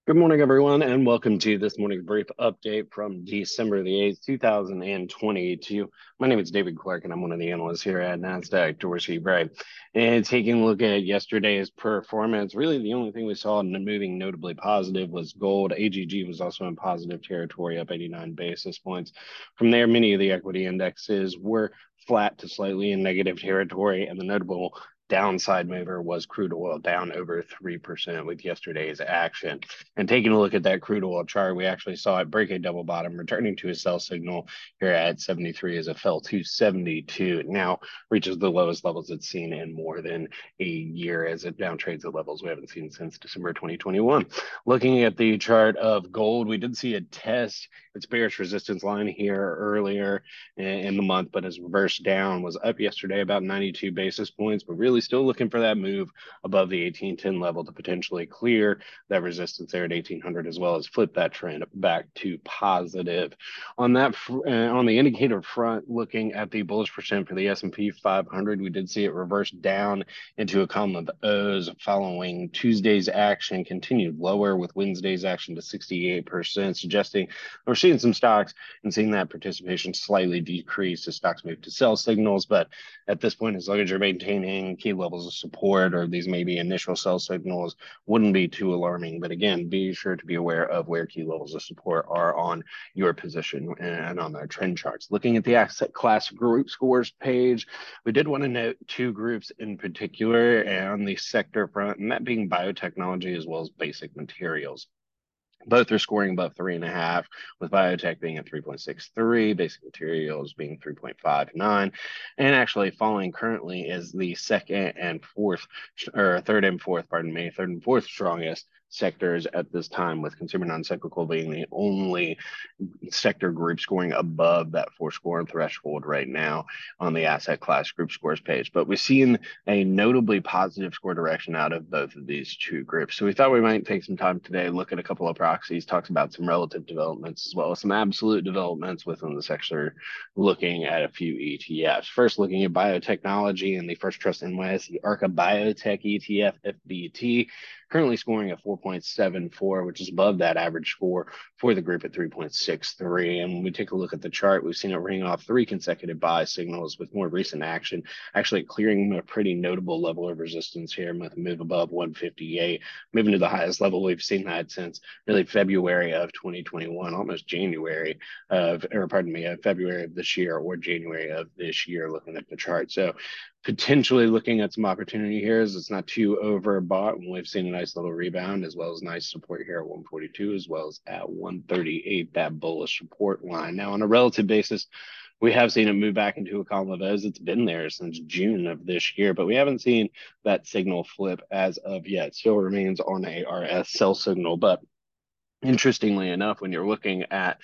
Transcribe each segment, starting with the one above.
Good morning, everyone, and welcome to this morning's brief update from December the 8th, 2022. My name is David Clark, and I'm one of the analysts here at NASDAQ Dorsey Bray. And taking a look at yesterday's performance, really the only thing we saw moving notably positive was gold. AGG was also in positive territory, up 89 basis points. From there, many of the equity indexes were flat to slightly in negative territory, and the notable downside mover was crude oil, down over 3% with yesterday's action. And taking a look at that crude oil chart, we actually saw it break a double bottom, returning to a sell signal here at 73 as it fell to 72. It now reaches the lowest levels it's seen in more than a year as it down trades at levels we haven't seen since December 2021. Looking at the chart of gold, we did see a test its bearish resistance line here earlier in the month, but has reversed down, was up yesterday about 92 basis points, but really still looking for that move above the 1810 level to potentially clear that resistance there at 1800, as well as flip that trend back to positive. On the indicator front, looking at the bullish percent for the S&P 500, we did see it reverse down into a column of O's following Tuesday's action, continued lower with Wednesday's action to 68%, suggesting we're seeing some stocks and seeing that participation slightly decrease as stocks move to sell signals. But at this point, as long as you're maintaining key levels of support or these maybe initial sell signals, wouldn't be too alarming. But again, be sure to be aware of where key levels of support are on your position and on their trend charts. Looking at the asset class group scores page, we did want to note two groups in particular on the sector front, and that being biotechnology as well as basic materials. Both are scoring above 3.5, with biotech being at 3.63, basic materials being 3.59, and actually falling currently is the third and fourth strongest sectors at this time, with consumer non-cyclical being the only sector group scoring above that 4 score threshold right now on the asset class group scores page. But we've seen a notably positive score direction out of both of these two groups. So we thought we might take some time today, look at a couple of proxies, talks about some relative developments as well as some absolute developments within the sector, looking at a few ETFs. First, looking at biotechnology and the First Trust NYSE ARCA Biotech ETF FBT, currently scoring a 4.74, which is above that average score for the group at 3.63. And when we take a look at the chart, we've seen it ring off 3 consecutive buy signals with more recent action, actually clearing a pretty notable level of resistance here with a move above 158, moving to the highest level we've seen that since really February of 2021, almost January February of this year or January of this year, looking at the chart. So potentially looking at some opportunity here as it's not too overbought, and we've seen a nice little rebound as well as nice support here at 142 as well as at 138, that bullish support line. Now on a relative basis, we have seen it move back into a column of O's. It's been there since June of this year, but we haven't seen that signal flip as of yet. Still remains on a RS sell signal, but interestingly enough, when you're looking at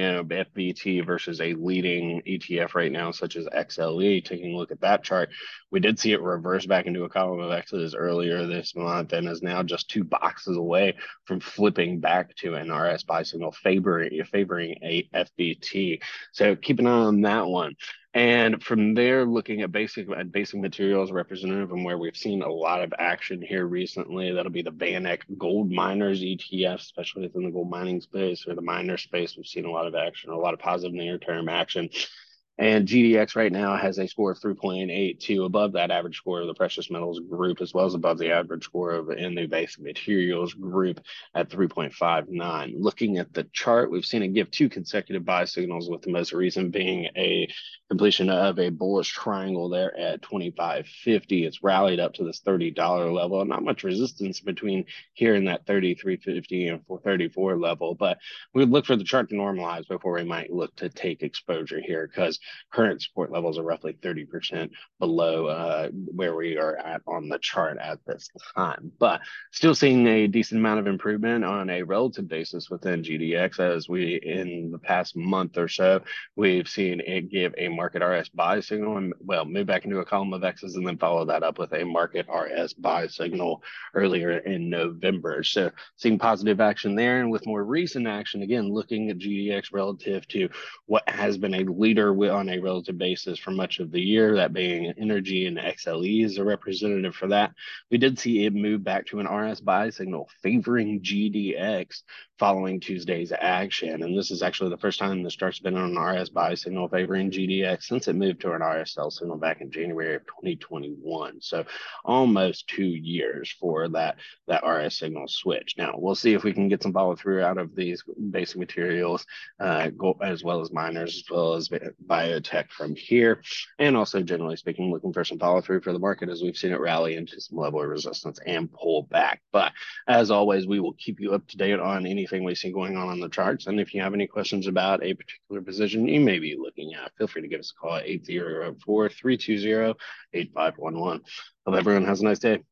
FBT versus a leading ETF right now, such as XLE, taking a look at that chart, we did see it reverse back into a column of X's earlier this month and is now just 2 boxes away from flipping back to an RS buy signal favoring a FBT. So keep an eye on that one. And from there, looking at basic materials representative and where we've seen a lot of action here recently, that'll be the VanEck Gold Miners ETF, especially within the gold mining space or the miner space. We've seen a lot of action, a lot of positive near-term action. And GDX right now has a score of 3.82, above that average score of the precious metals group, as well as above the average score of in the basic materials group at 3.59. Looking at the chart, we've seen it give 2 consecutive buy signals, with the most recent being a completion of a bullish triangle there at 25.50. It's rallied up to this $30 level. Not much resistance between here and that 33.50 and 434 level, but we would look for the chart to normalize before we might look to take exposure here, because current support levels are roughly 30% below where we are at on the chart at this time. But still seeing a decent amount of improvement on a relative basis within GDX, as we, in the past month or so, we've seen it give a market RS buy signal and, well, move back into a column of X's and then follow that up with a market RS buy signal earlier in November. So seeing positive action there. And with more recent action, again, looking at GDX relative to what has been a leader on a relative basis for much of the year, that being energy and XLE is a representative for that. We did see it move back to an RS buy signal favoring GDX following Tuesday's action. And this is actually the first time the start's been on an RS buy signal favoring GDX since it moved to an RS sell signal back in January of 2021. So almost 2 years for that RS signal switch. Now we'll see if we can get some follow through out of these basic materials, as well as miners, as well as biotech from here. And also, generally speaking, looking for some follow through for the market as we've seen it rally into some level of resistance and pull back. But as always, we will keep you up to date on anything we see going on the charts. And if you have any questions about a particular position you may be looking at, feel free to give us a call at 804-320-8511. Hope everyone has a nice day.